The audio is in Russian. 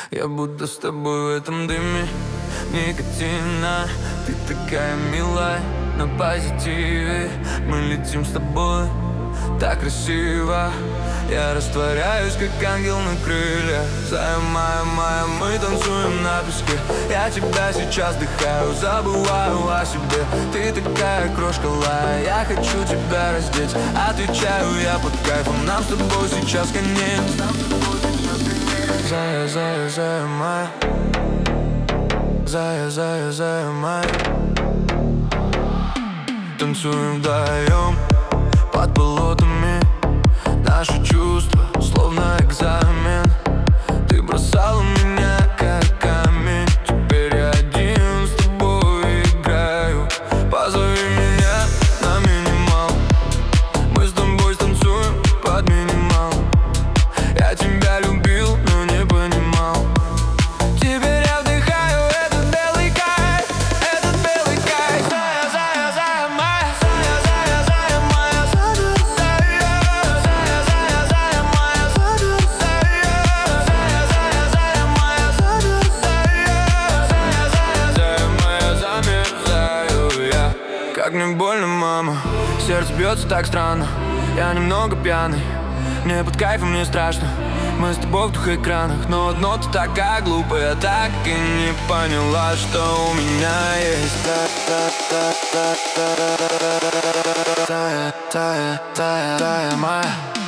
Я будто с тобой в этом дыме никотина. Ты такая милая, на позитиве. Мы летим с тобой так красиво. Я растворяюсь, как ангел на крыльях. Зая моя, мы танцуем на песке. Я тебя сейчас вдыхаю, забываю о себе. Ты такая крошка лая, я хочу тебя раздеть. Отвечаю я под кайфом, нам с тобой сейчас конец. Зая, зая, зая моя. Зая, зая, зая моя. Танцуем вдвоем под болотами. Наши чувства словно экзамен. Ты бросала меня как камень. Теперь я один с тобой играю. Позови меня на минимал. Мы с тобой станцуем под минимал. Я тебя любил, но не понимал. Теперь я вдыхаю этот белый кайф. Этот белый кайф. Зая, зая, зая моя. Зая, зая, зая моя. Как мне больно, мама, сердце бьется так странно. Я немного пьяный, мне под кайфом не страшно. Мы с тобой в двух экранах, но одно ты такая глупая. Так и не поняла, что у меня есть. Тая, тая, тая, тая моя.